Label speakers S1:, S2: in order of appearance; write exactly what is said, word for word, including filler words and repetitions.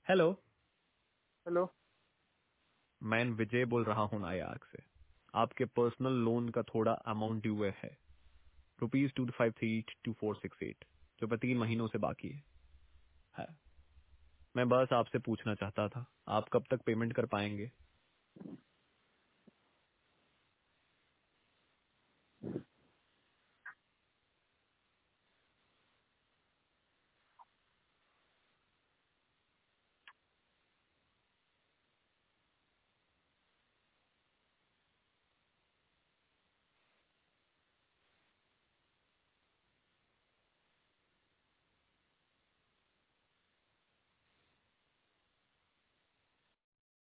S1: Hello.
S2: Hello.
S1: मैं विजय बोल रहा हूँ नायाग से। आपके पर्सनल लोन का थोड़ा अमाउंट ड्यू है, rupees two five three two four six eight, जो पर तीन महीनों से बाकी है। है। मैं बस आपसे पूछना चाहता था, आप कब तक पेमेंट कर पाएंगे?